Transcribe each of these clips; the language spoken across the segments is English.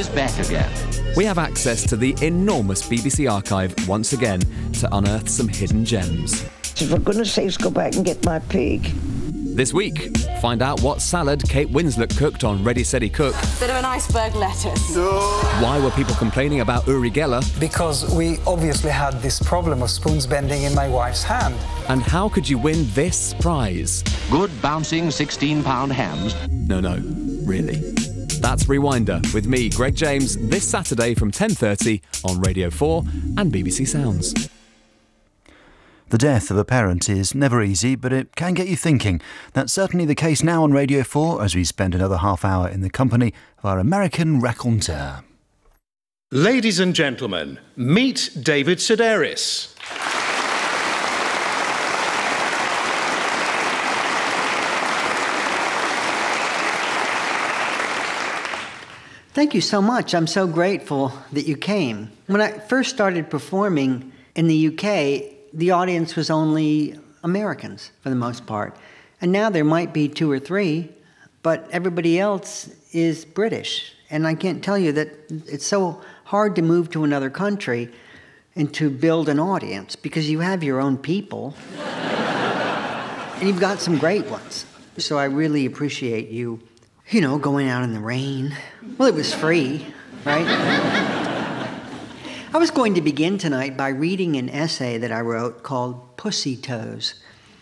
is back again. We have access to the enormous BBC archive once again to unearth some hidden gems. For goodness sakes, go back and get my pig. This week, find out what salad Kate Winslet cooked on Ready Steady Cook. Bit of an iceberg lettuce. Why were people complaining about Uri Geller? Because we obviously had this problem of spoons bending in my wife's hand. And how could you win this prize? Good bouncing 16-pound hams. No, really. That's Rewinder with me, Greg James, this Saturday from 10:30 on Radio 4 and BBC Sounds. The death of a parent is never easy, but it can get you thinking. That's certainly the case now on Radio 4 as we spend another half hour in the company of our American raconteur. Ladies and gentlemen, meet David Sedaris. Thank you so much. I'm so grateful that you came. When I first started performing in the UK, the audience was only Americans for the most part. And now there might be 2 or 3, but everybody else is British. And I can't tell you that it's so hard to move to another country and to build an audience because you have your own people and you've got some great ones. So I really appreciate you, going out in the rain. Well, it was free, right? I was going to begin tonight by reading an essay that I wrote called Pussy Toes.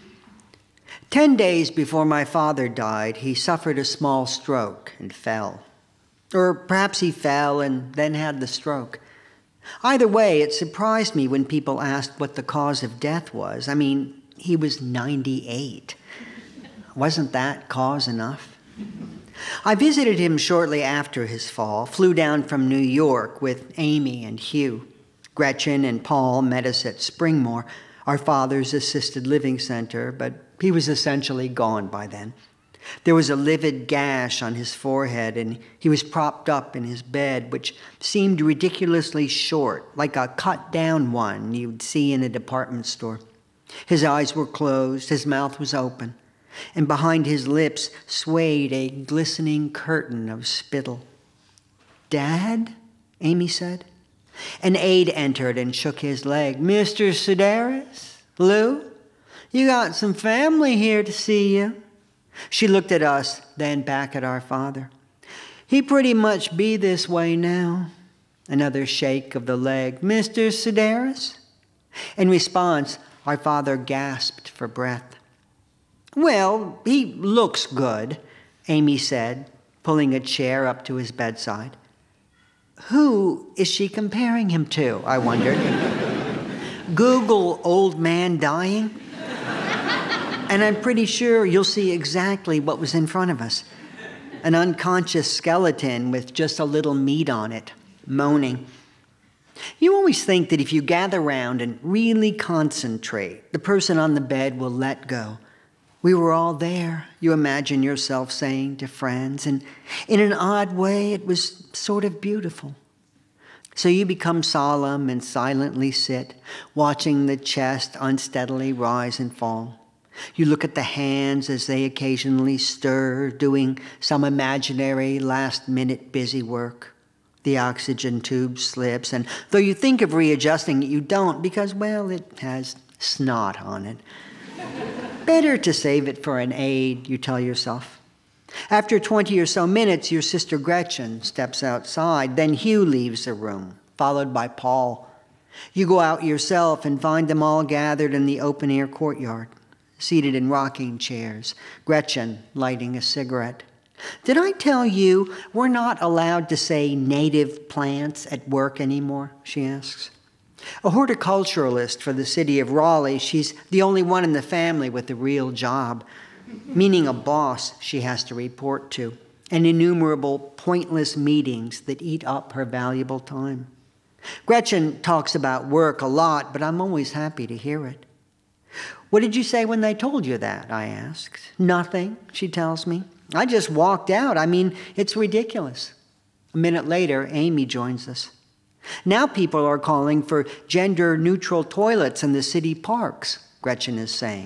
10 days before my father died, he suffered a small stroke and fell. Or perhaps he fell and then had the stroke. Either way, it surprised me when people asked what the cause of death was. I mean, he was 98. Wasn't that cause enough? I visited him shortly after his fall, flew down from New York with Amy and Hugh. Gretchen and Paul met us at Springmore, our father's assisted living center, but he was essentially gone by then. There was a livid gash on his forehead, and he was propped up in his bed, which seemed ridiculously short, like a cut-down one you'd see in a department store. His eyes were closed, his mouth was open, and behind his lips swayed a glistening curtain of spittle. "Dad?" Amy said. An aide entered and shook his leg. "Mr. Sedaris? Lou? You got some family here to see you." She looked at us, then back at our father. "He pretty much be this way now." Another shake of the leg. "Mr. Sedaris?" In response, our father gasped for breath. "Well, he looks good," Amy said, pulling a chair up to his bedside. Who is she comparing him to, I wondered. Google old man dying, and I'm pretty sure you'll see exactly what was in front of us. An unconscious skeleton with just a little meat on it, moaning. You always think that if you gather around and really concentrate, the person on the bed will let go. We were all there, you imagine yourself saying to friends, and in an odd way, it was sort of beautiful. So you become solemn and silently sit, watching the chest unsteadily rise and fall. You look at the hands as they occasionally stir, doing some imaginary last-minute busy work. The oxygen tube slips, and though you think of readjusting it, you don't because, well, it has snot on it. Better to save it for an aide, you tell yourself. After 20 or so minutes, your sister Gretchen steps outside. Then Hugh leaves the room, followed by Paul. You go out yourself and find them all gathered in the open-air courtyard, seated in rocking chairs, Gretchen lighting a cigarette. Did I tell you we're not allowed to say native plants at work anymore, she asks. A horticulturalist for the city of Raleigh, she's the only one in the family with a real job, meaning a boss she has to report to, and innumerable pointless meetings that eat up her valuable time. Gretchen talks about work a lot, but I'm always happy to hear it. What did you say when they told you that? I asked. Nothing, she tells me. I just walked out. I mean, it's ridiculous. A minute later, Amy joins us. Now people are calling for gender-neutral toilets in the city parks, Gretchen is saying.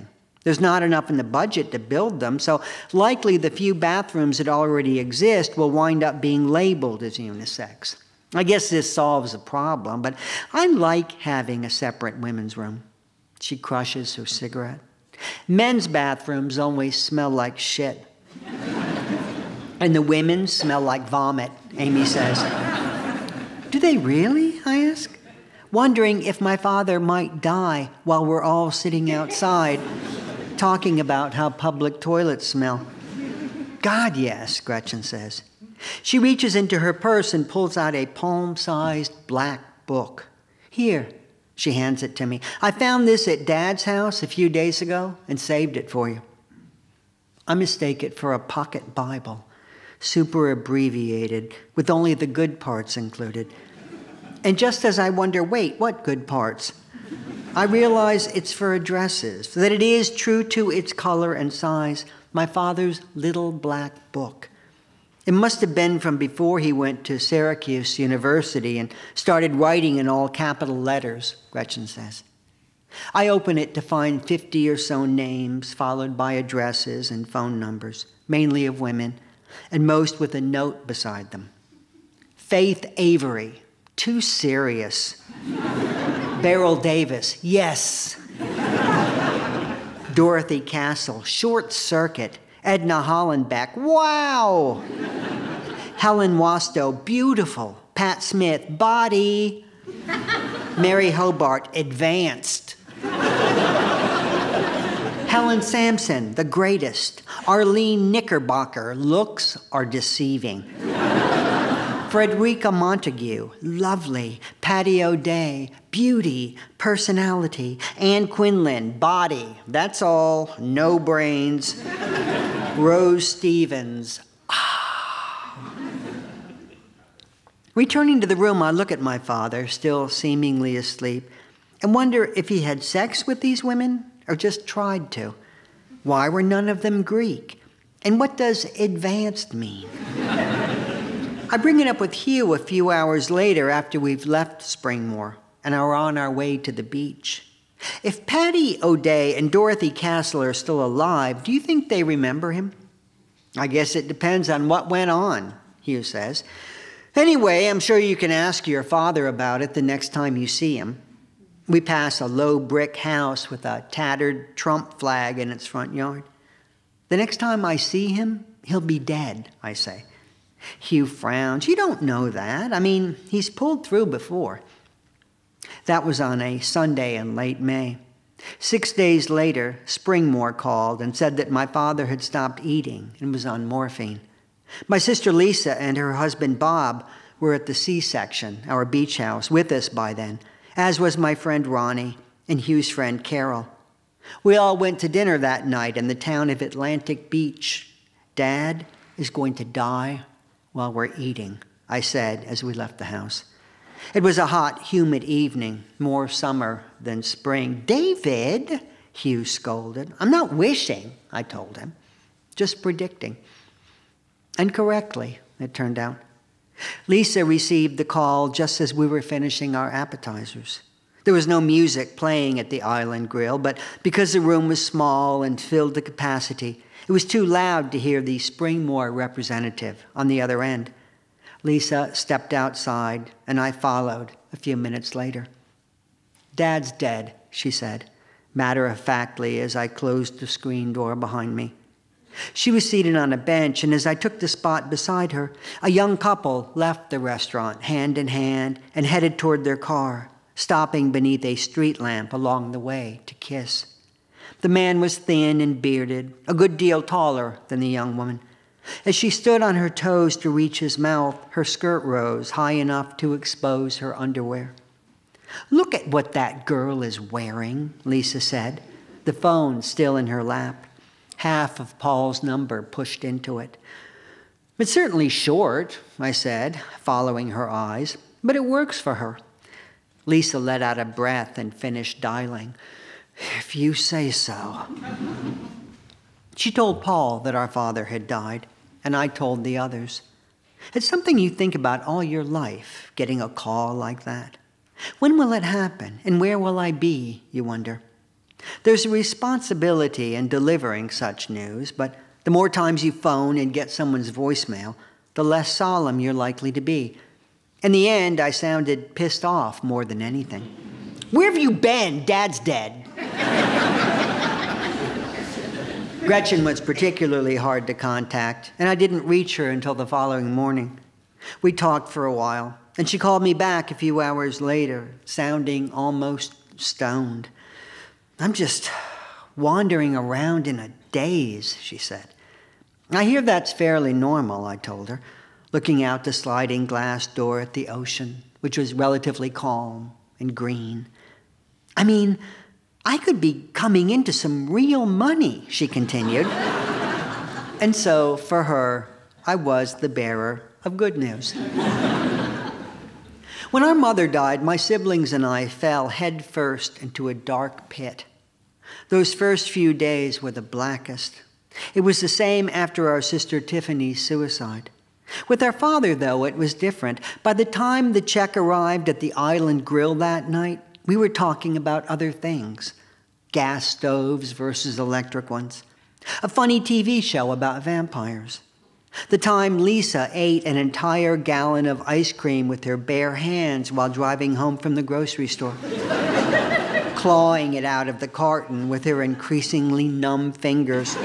There's not enough in the budget to build them, so likely the few bathrooms that already exist will wind up being labeled as unisex. I guess this solves a problem, but I like having a separate women's room. She crushes her cigarette. Men's bathrooms always smell like shit. And the women's smell like vomit, Amy says. Do they really? I ask, wondering if my father might die while we're all sitting outside talking about how public toilets smell. God, yes, Gretchen says. She reaches into her purse and pulls out a palm-sized black book. Here, she hands it to me. I found this at Dad's house a few days ago and saved it for you. I mistake it for a pocket Bible, super abbreviated, with only the good parts included. And just as I wonder, wait, what good parts? I realize it's for addresses, that it is true to its color and size, my father's little black book. It must have been from before he went to Syracuse University and started writing in all capital letters, Gretchen says. I open it to find 50 or so names, followed by addresses and phone numbers, mainly of women, and most with a note beside them. Faith Avery, too serious. Beryl Davis, yes. Dorothy Castle, Short Circuit. Edna Hollenbeck, wow. Helen Wastow, beautiful. Pat Smith, body. Mary Hobart, advanced. Helen Sampson, the greatest. Arlene Knickerbocker, looks are deceiving. Frederica Montague, lovely. Patty O'Day, beauty, personality. Ann Quinlan, body. That's all, no brains. Rose Stevens, Returning to the room, I look at my father, still seemingly asleep, and wonder if he had sex with these women or just tried to. Why were none of them Greek? And what does advanced mean? I bring it up with Hugh a few hours later after we've left Springmore and are on our way to the beach. If Patty O'Day and Dorothy Castle are still alive, do you think they remember him? I guess it depends on what went on, Hugh says. Anyway, I'm sure you can ask your father about it the next time you see him. We pass a low brick house with a tattered Trump flag in its front yard. The next time I see him, he'll be dead, I say. Hugh frowns. You don't know that. I mean, he's pulled through before. That was on a Sunday in late May. 6 days later, Springmore called and said that my father had stopped eating and was on morphine. My sister Lisa and her husband Bob were at the C-section, our beach house, with us by then, as was my friend Ronnie and Hugh's friend Carol. We all went to dinner that night in the town of Atlantic Beach. Dad is going to die while we're eating, I said as we left the house. It was a hot, humid evening, more summer than spring. David, Hugh scolded. I'm not wishing, I told him, just predicting. And correctly, it turned out. Lisa received the call just as we were finishing our appetizers. There was no music playing at the Island Grill, but because the room was small and filled to capacity, it was too loud to hear the Springmore representative on the other end. Lisa stepped outside, and I followed a few minutes later. Dad's dead, she said, matter-of-factly as I closed the screen door behind me. She was seated on a bench, and as I took the spot beside her, a young couple left the restaurant hand in hand and headed toward their car, stopping beneath a street lamp along the way to kiss. The man was thin and bearded, a good deal taller than the young woman. As she stood on her toes to reach his mouth, her skirt rose high enough to expose her underwear. Look at what that girl is wearing, Lisa said, the phone still in her lap, half of Paul's number pushed into it. It's certainly short, I said, following her eyes, but it works for her. Lisa let out a breath and finished dialing. If you say so. She told Paul that our father had died, and I told the others. It's something you think about all your life, getting a call like that. When will it happen, and where will I be, you wonder? There's a responsibility in delivering such news, but the more times you phone and get someone's voicemail, the less solemn you're likely to be. In the end, I sounded pissed off more than anything. Where have you been? Dad's dead. Gretchen was particularly hard to contact, and I didn't reach her until the following morning. We talked for a while, and she called me back a few hours later, sounding almost stoned. I'm just wandering around in a daze, she said. I hear that's fairly normal, I told her, looking out the sliding glass door at the ocean, which was relatively calm and green. I mean, I could be coming into some real money, she continued. And so, for her, I was the bearer of good news. When our mother died, my siblings and I fell headfirst into a dark pit. Those first few days were the blackest. It was the same after our sister Tiffany's suicide. With our father, though, it was different. By the time the check arrived at the Island Grill that night, we were talking about other things. Gas stoves versus electric ones. A funny TV show about vampires. The time Lisa ate an entire gallon of ice cream with her bare hands while driving home from the grocery store. Clawing it out of the carton with her increasingly numb fingers.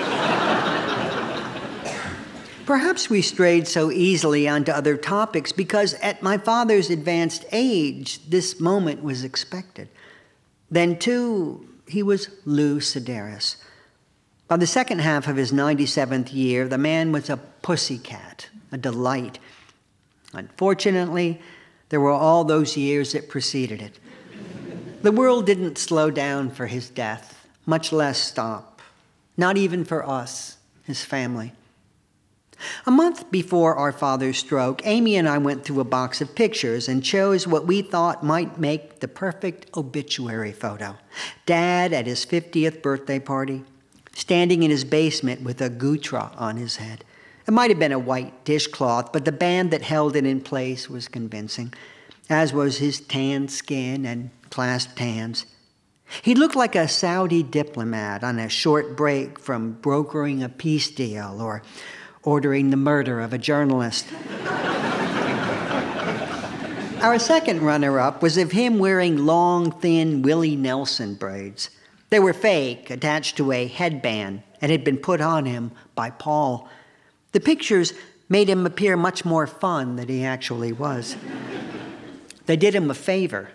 Perhaps we strayed so easily onto other topics because at my father's advanced age, this moment was expected. Then, too, he was Lou Sedaris. By the second half of his 97th year, the man was a pussycat, a delight. Unfortunately, there were all those years that preceded it. The world didn't slow down for his death, much less stop. Not even for us, his family. A month before our father's stroke, Amy and I went through a box of pictures and chose what we thought might make the perfect obituary photo. Dad at his 50th birthday party, standing in his basement with a gutra on his head. It might have been a white dishcloth, but the band that held it in place was convincing, as was his tanned skin and clasped hands. He looked like a Saudi diplomat on a short break from brokering a peace deal or ordering the murder of a journalist. Our second runner-up was of him wearing long, thin Willie Nelson braids. They were fake, attached to a headband, and had been put on him by Paul. The pictures made him appear much more fun than he actually was. They did him a favor.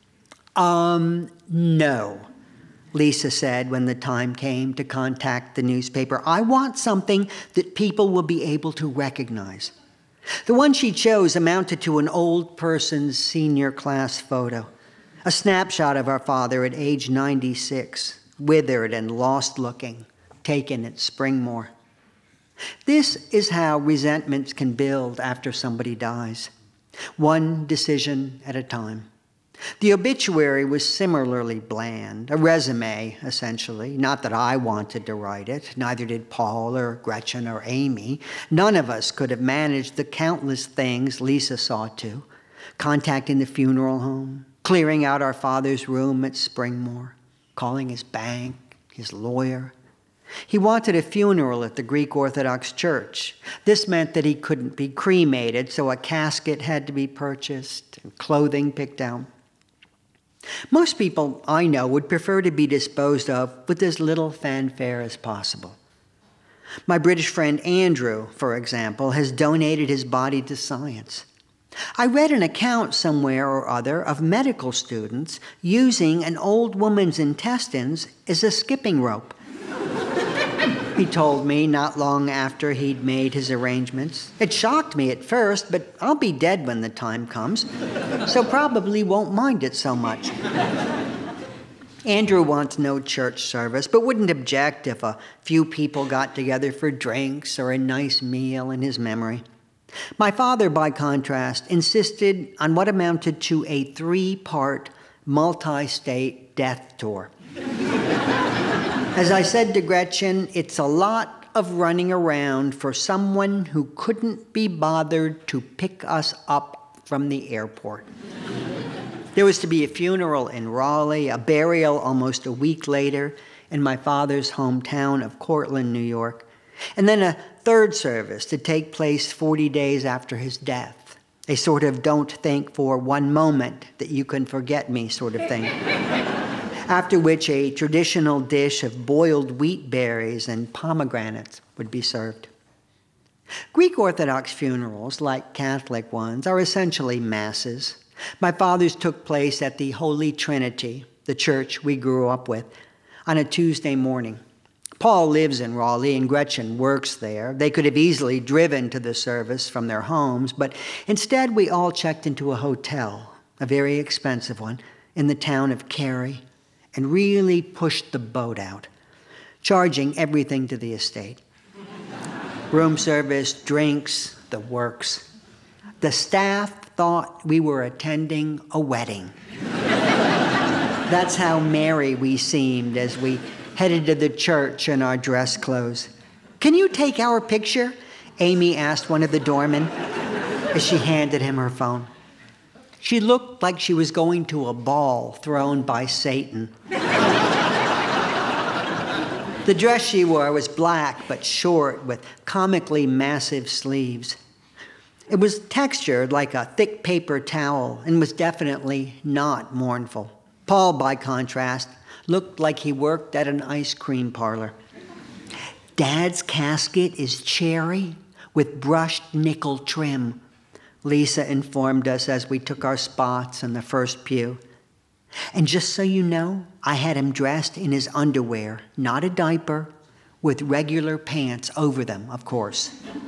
No, Lisa said when the time came to contact the newspaper. I want something that people will be able to recognize. The one she chose amounted to an old person's senior class photo, a snapshot of our father at age 96, withered and lost-looking, taken at Springmore. This is how resentments can build after somebody dies, one decision at a time. The obituary was similarly bland, a resume, essentially. Not that I wanted to write it, neither did Paul or Gretchen or Amy. None of us could have managed the countless things Lisa saw to, contacting the funeral home, clearing out our father's room at Springmore, calling his bank, his lawyer. He wanted a funeral at the Greek Orthodox Church. This meant that he couldn't be cremated, so a casket had to be purchased and clothing picked out. Most people I know would prefer to be disposed of with as little fanfare as possible. My British friend Andrew, for example, has donated his body to science. I read an account somewhere or other of medical students using an old woman's intestines as a skipping rope. He told me not long after he'd made his arrangements. It shocked me at first, but I'll be dead when the time comes, so probably won't mind it so much. Andrew wants no church service, but wouldn't object if a few people got together for drinks or a nice meal in his memory. My father, by contrast, insisted on what amounted to a 3-part, multi-state death tour. As I said to Gretchen, it's a lot of running around for someone who couldn't be bothered to pick us up from the airport. There was to be a funeral in Raleigh, a burial almost a week later in my father's hometown of Cortland, New York, and then a third service to take place 40 days after his death, a sort of don't think for one moment that you can forget me sort of thing. After which a traditional dish of boiled wheat berries and pomegranates would be served. Greek Orthodox funerals, like Catholic ones, are essentially masses. My father's took place at the Holy Trinity, the church we grew up with, on a Tuesday morning. Paul lives in Raleigh and Gretchen works there. They could have easily driven to the service from their homes, but instead we all checked into a hotel, a very expensive one, in the town of Cary, and really pushed the boat out, charging everything to the estate. Room service, drinks, the works. The staff thought we were attending a wedding. That's how merry we seemed as we headed to the church in our dress clothes. "Can you take our picture?" Amy asked one of the doormen as she handed him her phone. She looked like she was going to a ball thrown by Satan. The dress she wore was black but short with comically massive sleeves. It was textured like a thick paper towel and was definitely not mournful. Paul, by contrast, looked like he worked at an ice cream parlor. "Dad's casket is cherry with brushed nickel trim," Lisa informed us as we took our spots in the first pew. "And just so you know, I had him dressed in his underwear, not a diaper, with regular pants over them, of course."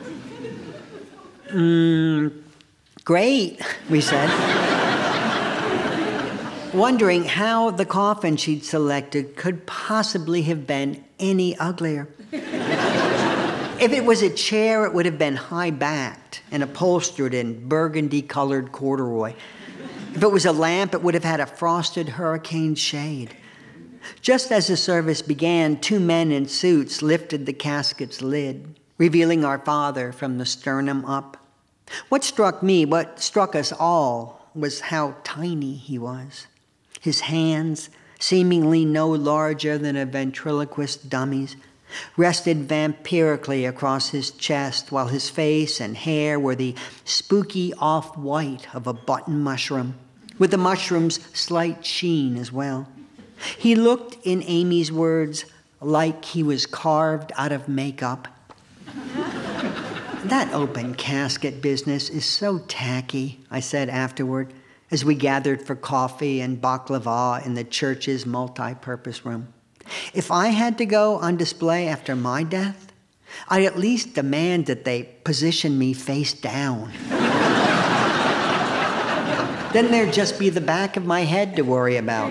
Great, we said, wondering how the coffin she'd selected could possibly have been any uglier. If it was a chair, it would have been high-backed and upholstered in burgundy-colored corduroy. If it was a lamp, it would have had a frosted hurricane shade. Just as the service began, two men in suits lifted the casket's lid, revealing our father from the sternum up. What struck me, what struck us all, was how tiny he was. His hands, seemingly no larger than a ventriloquist dummy's, rested vampirically across his chest, while his face and hair were the spooky off-white of a button mushroom, with the mushroom's slight sheen as well. He looked, in Amy's words, like he was carved out of makeup. "That open casket business is so tacky," I said afterward, as we gathered for coffee and baklava in the church's multi-purpose room. "If I had to go on display after my death, I'd at least demand that they position me face down. Then there'd just be the back of my head to worry about.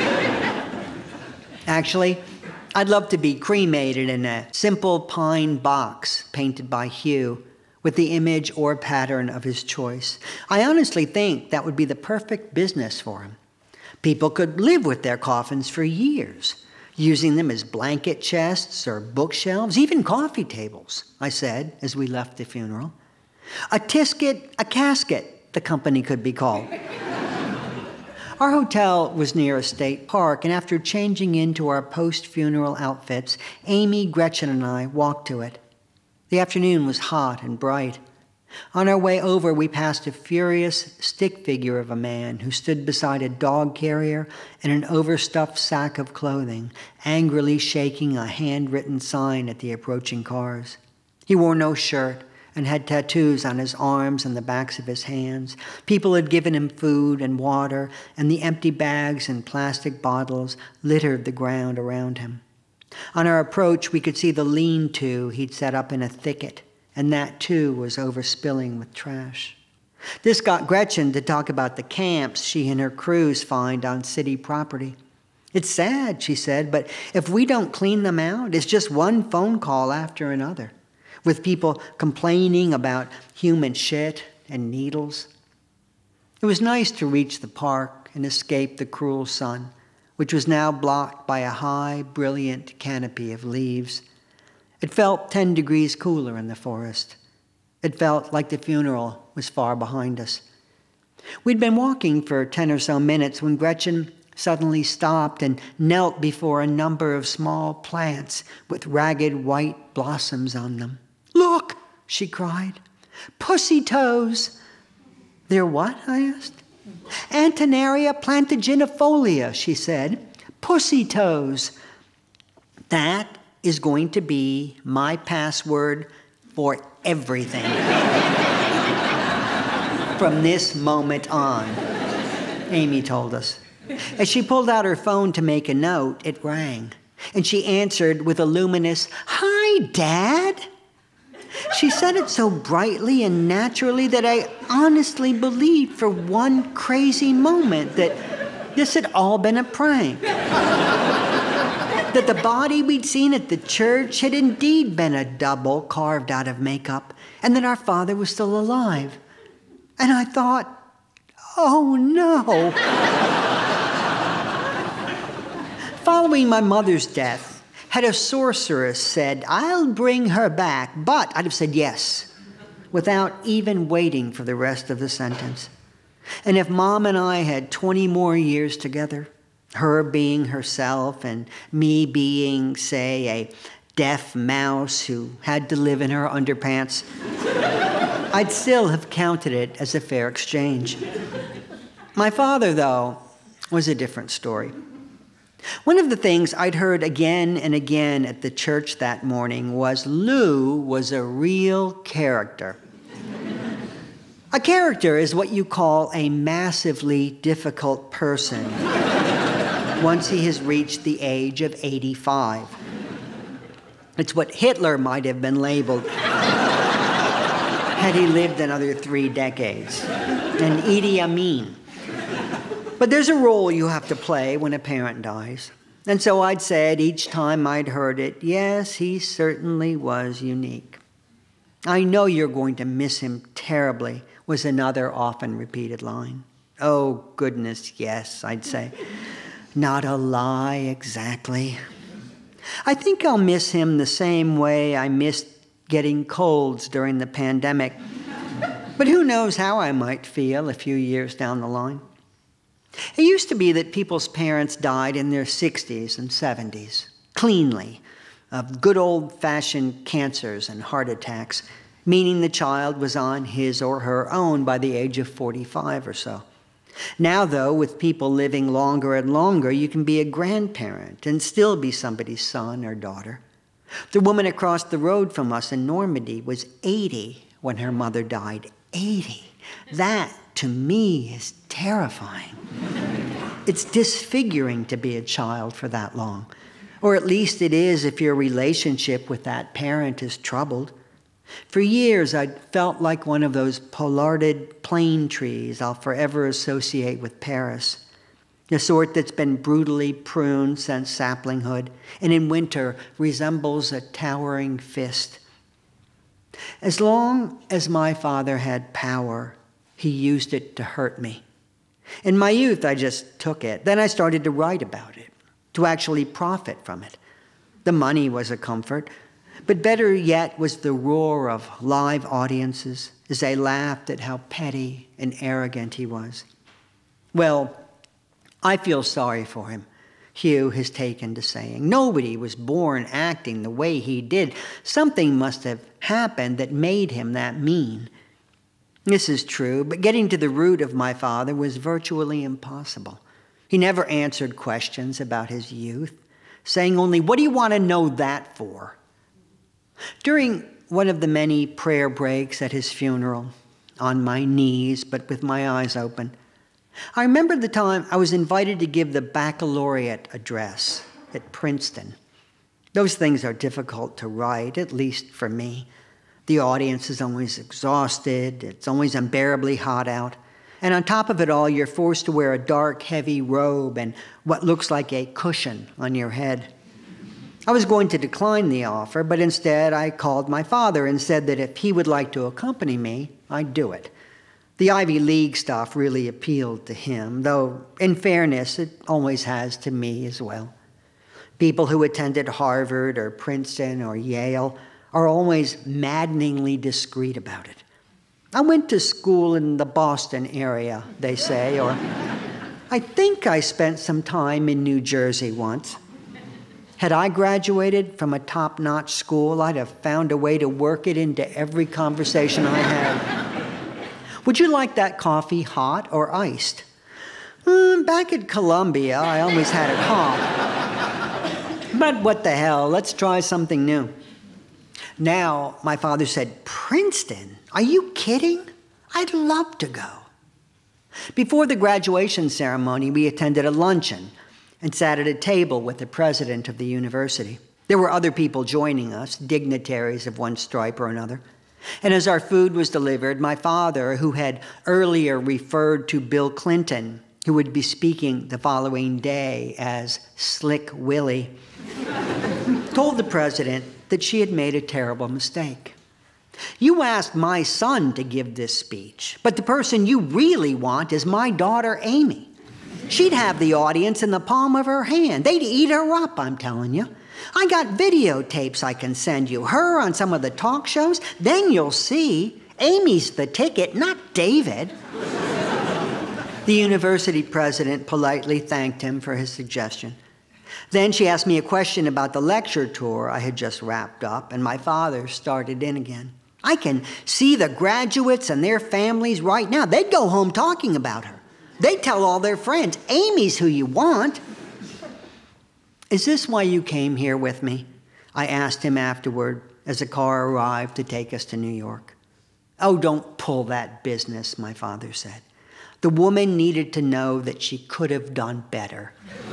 Actually, I'd love to be cremated in a simple pine box painted by Hugh with the image or pattern of his choice. I honestly think that would be the perfect business for him. People could live with their coffins for years, using them as blanket chests or bookshelves, even coffee tables, I said as we left the funeral. A casket, the company could be called. Our hotel was near a state park, and after changing into our post-funeral outfits, Amy, Gretchen, and I walked to it. The afternoon was hot and bright. On our way over, we passed a furious stick figure of a man who stood beside a dog carrier and an overstuffed sack of clothing, angrily shaking a handwritten sign at the approaching cars. He wore no shirt and had tattoos on his arms and the backs of his hands. People had given him food and water, and the empty bags and plastic bottles littered the ground around him. On our approach, we could see the lean-to he'd set up in a thicket, and that, too, was overspilling with trash. This got Gretchen to talk about the camps she and her crews find on city property. "It's sad," she said, "but if we don't clean them out, it's just one phone call after another, with people complaining about human shit and needles." It was nice to reach the park and escape the cruel sun, which was now blocked by a high, brilliant canopy of leaves. It felt 10 degrees cooler in the forest. It felt like the funeral was far behind us. We'd been walking for 10 or so minutes when Gretchen suddenly stopped and knelt before a number of small plants with ragged white blossoms on them. "Look," she cried, "pussy toes." "They're what?" I asked. "Antonaria plantigenifolia," she said. "Pussy toes." That is going to be my password for everything. From this moment on, Amy told us. As she pulled out her phone to make a note, it rang. And she answered with a luminous, "Hi, Dad." She said it so brightly and naturally that I honestly believed for one crazy moment that this had all been a prank. That the body we'd seen at the church had indeed been a double carved out of makeup, and that our father was still alive. And I thought, oh no. Following my mother's death, had a sorceress said, "I'll bring her back," but I'd have said yes, without even waiting for the rest of the sentence. And if Mom and I had 20 more years together, her being herself and me being, say, a deaf mouse who had to live in her underpants, I'd still have counted it as a fair exchange. My father, though, was a different story. One of the things I'd heard again and again at the church that morning was Lou was a real character. A character is what you call a massively difficult person once he has reached the age of 85. It's what Hitler might have been labeled had he lived another 3 decades, and Idi Amin. But there's a role you have to play when a parent dies. And so I'd said each time I'd heard it, yes, he certainly was unique. "I know you're going to miss him terribly," was another often repeated line. "Oh, goodness, yes," I'd say. Not a lie exactly. I think I'll miss him the same way I missed getting colds during the pandemic. But who knows how I might feel a few years down the line. It used to be that people's parents died in their 60s and 70s, cleanly, of good old-fashioned cancers and heart attacks, meaning the child was on his or her own by the age of 45 or so. Now, though, with people living longer and longer, you can be a grandparent and still be somebody's son or daughter. The woman across the road from us in Normandy was 80 when her mother died. 80. That, to me, is terrifying. It's disfiguring to be a child for that long. Or at least it is if your relationship with that parent is troubled. For years, I'd felt like one of those pollarded plane trees I'll forever associate with Paris. The sort that's been brutally pruned since saplinghood, and in winter resembles a towering fist. As long as my father had power, he used it to hurt me. In my youth, I just took it. Then I started to write about it, to actually profit from it. The money was a comfort, but better yet was the roar of live audiences as they laughed at how petty and arrogant he was. Well, I feel sorry for him, Hugh has taken to saying. Nobody was born acting the way he did. Something must have happened that made him that mean. This is true, but getting to the root of my father was virtually impossible. He never answered questions about his youth, saying only, "What do you want to know that for?" During one of the many prayer breaks at his funeral, on my knees but with my eyes open, I remember the time I was invited to give the baccalaureate address at Princeton. Those things are difficult to write, at least for me. The audience is always exhausted, it's always unbearably hot out, and on top of it all, you're forced to wear a dark, heavy robe and what looks like a cushion on your head. I was going to decline the offer, but instead I called my father and said that if he would like to accompany me, I'd do it. The Ivy League stuff really appealed to him, though, in fairness, it always has to me as well. People who attended Harvard or Princeton or Yale are always maddeningly discreet about it. I went to school in the Boston area, they say, or I think I spent some time in New Jersey once. Had I graduated from a top-notch school, I'd have found a way to work it into every conversation I had. Would you like that coffee hot or iced? Back at Columbia, I always had it hot. But what the hell, let's try something new. Now, my father said, Princeton? Are you kidding? I'd love to go. Before the graduation ceremony, we attended a luncheon and sat at a table with the president of the university. There were other people joining us, dignitaries of one stripe or another. And as our food was delivered, my father, who had earlier referred to Bill Clinton, who would be speaking the following day as Slick Willie, told the president that she had made a terrible mistake. You asked my son to give this speech, but the person you really want is my daughter, Amy. She'd have the audience in the palm of her hand. They'd eat her up, I'm telling you. I got videotapes I can send you. Her on some of the talk shows. Then you'll see. Amy's the ticket, not David. The university president politely thanked him for his suggestion. Then she asked me a question about the lecture tour I had just wrapped up, and my father started in again. I can see the graduates and their families right now. They'd go home talking about her. They'd tell all their friends, Amy's who you want. Is this why you came here with me? I asked him afterward as the car arrived to take us to New York. Oh, don't pull that business, my father said. The woman needed to know that she could have done better.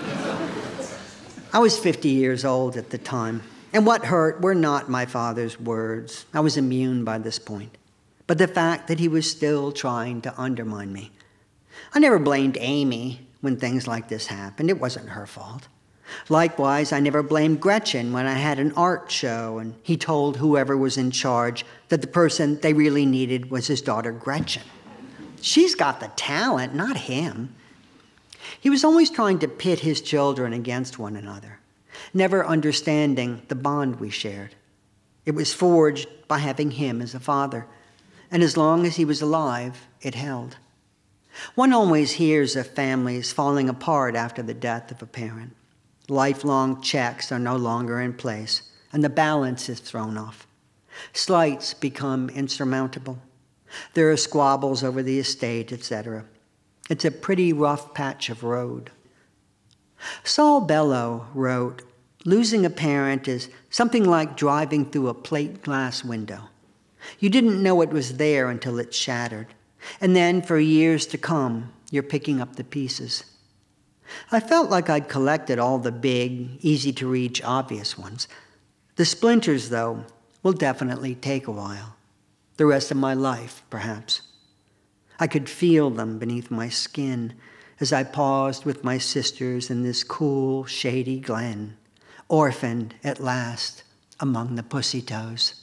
I was 50 years old at the time, and what hurt were not my father's words. I was immune by this point, but the fact that he was still trying to undermine me. I never blamed Amy when things like this happened. It wasn't her fault. Likewise, I never blamed Gretchen when I had an art show and he told whoever was in charge that the person they really needed was his daughter Gretchen. She's got the talent, not him. He was always trying to pit his children against one another, never understanding the bond we shared. It was forged by having him as a father, and as long as he was alive, it held. One always hears of families falling apart after the death of a parent. Lifelong checks are no longer in place, and the balance is thrown off. Slights become insurmountable. There are squabbles over the estate, etc. It's a pretty rough patch of road. Saul Bellow wrote, losing a parent is something like driving through a plate glass window. You didn't know it was there until it shattered. And then for years to come, you're picking up the pieces. I felt like I'd collected all the big, easy-to-reach, obvious ones. The splinters, though, will definitely take a while. The rest of my life, perhaps. I could feel them beneath my skin as I paused with my sisters in this cool, shady glen, orphaned at last among the pussy toes.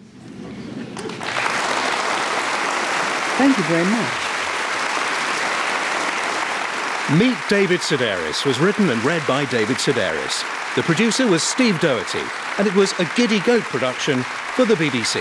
Thank you very much. Meet David Sedaris was written and read by David Sedaris. The producer was Steve Doherty, and it was a Giddy Goat production for the BBC.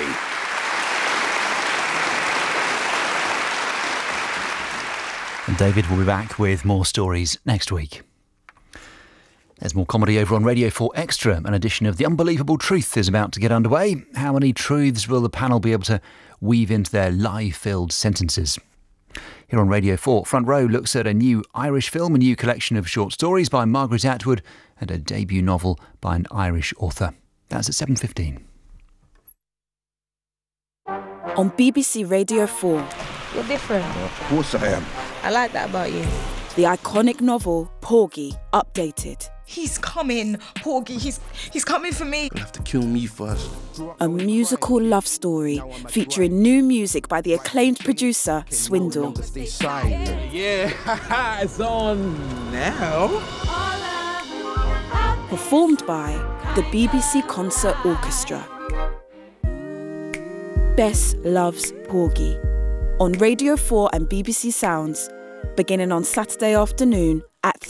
And David will be back with more stories next week. There's more comedy over on Radio 4 Extra. An edition of The Unbelievable Truth is about to get underway. How many truths will the panel be able to weave into their lie-filled sentences? Here on Radio 4, Front Row looks at a new Irish film, a new collection of short stories by Margaret Atwood, and a debut novel by an Irish author. That's at 7:15. On BBC Radio 4. You're different. Of course I am. I like that about you. The iconic novel, Porgy, updated. He's coming, Porgy. He's coming for me. You'll have to kill me first. A musical love story featuring new music by the acclaimed producer, Swindle. Yeah, it's on now. Performed by the BBC Concert Orchestra. Bess loves Porgy. On Radio 4 and BBC Sounds, beginning on Saturday afternoon at